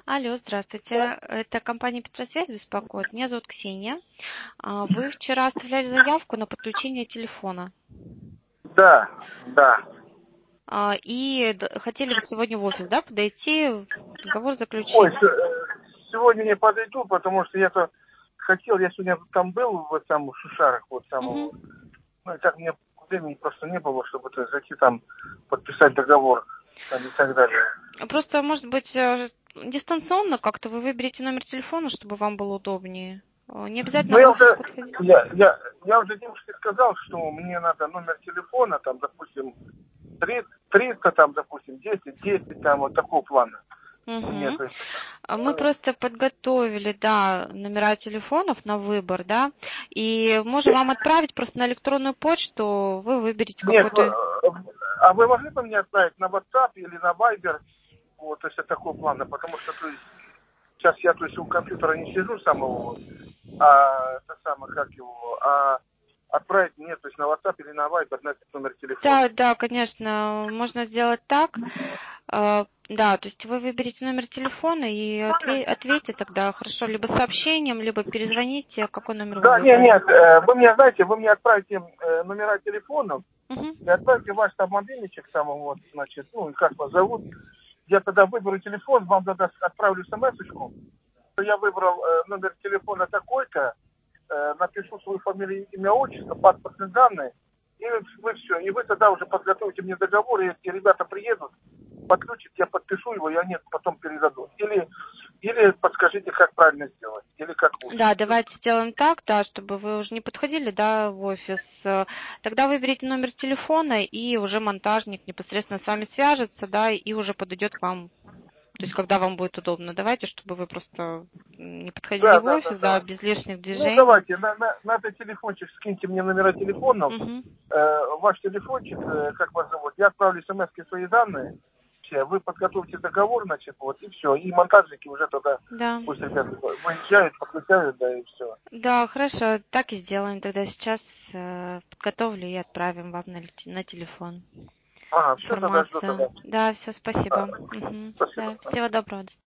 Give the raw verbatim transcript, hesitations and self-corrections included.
Алло, здравствуйте. Это компания Петросвязь беспокоит. Меня зовут Ксения. А, Вы вчера оставляли заявку на подключение телефона. Да, да. А, И д- хотели бы сегодня в офис, да, подойти, договор Ой, заключить. с- э, сегодня не подойду, потому что я-то хотел, я сегодня там был в этом в Шушарах, вот там, Мгм. ну и так мне времени просто не было, чтобы то зайти там подписать договор там, и так далее. Просто, может быть, э, дистанционно как-то вы выберете номер телефона, чтобы вам было удобнее. А, Не Ну обязательно в я офис уже, подходить. я, я, я уже девушке сказал, что мне надо номер телефона, там, допустим, три триста, там, допустим, десять десять там, вот такого плана. Мне, Мгм. то есть, А Мы э, просто подготовили, да, номера телефонов на выбор, да, и можем вам отправить просто на электронную почту, вы выберете нет, э, какой-то. а вы могли бы мне отправить на WhatsApp или на Viber, вот, то есть от такого плана, потому что, то есть, сейчас я, то есть, у компьютера не сижу самого, а это самое, как его, а отправить мне, то есть, на WhatsApp или на Viber на этот номер телефона. Да, да, конечно, можно сделать так. А, Да, то есть вы выберете номер телефона и отве- ответьте тогда, хорошо, либо сообщением, либо перезвоните, какой номер вам Да, нет, удобнее. нет, э, вы мне, знаете, вы мне отправите э, номера телефонов, Мгм. и отправьте ваш там мобильничек, там, вот, значит, ну, и как вас зовут. Я тогда выберу телефон, вам тогда отправлю смс-очку, что я выбрал э, номер телефона такой-то, э, напишу свою фамилию, имя, отчество, паспортные данные, и вы все. И вы тогда уже подготовите мне договор, и если ребята приедут, подключат, я подпишу его, и они потом передадут. Или, или подскажите, как правильно сделать, или как лучше Да, сделать. давайте сделаем так, да, чтобы вы уже не подходили, да, в офис. Э, Тогда выберите номер телефона, и уже монтажник непосредственно с вами свяжется, да, и уже подойдет к вам, то есть когда вам будет удобно. Давайте, чтобы вы просто не подходили Да, в да, да, офис, да, да. без лишних Ну, движений. давайте, на, на, на этот телефончик скиньте мне номера телефонов, Мгм. э, ваш телефончик, э, как вас зовут, я отправлю смс свои данные, все, вы подготовьте договор, значит, вот, и все, и монтажники уже тогда, Да. пусть ребята выезжают, подключают, да, и все. Да, хорошо, так и сделаем. Тогда сейчас э, подготовлю и отправим вам на, лете- на телефон Ага, все, тогда жду информацию. тогда. Да, все, А, спасибо. Мгм. спасибо. Да, всего доброго.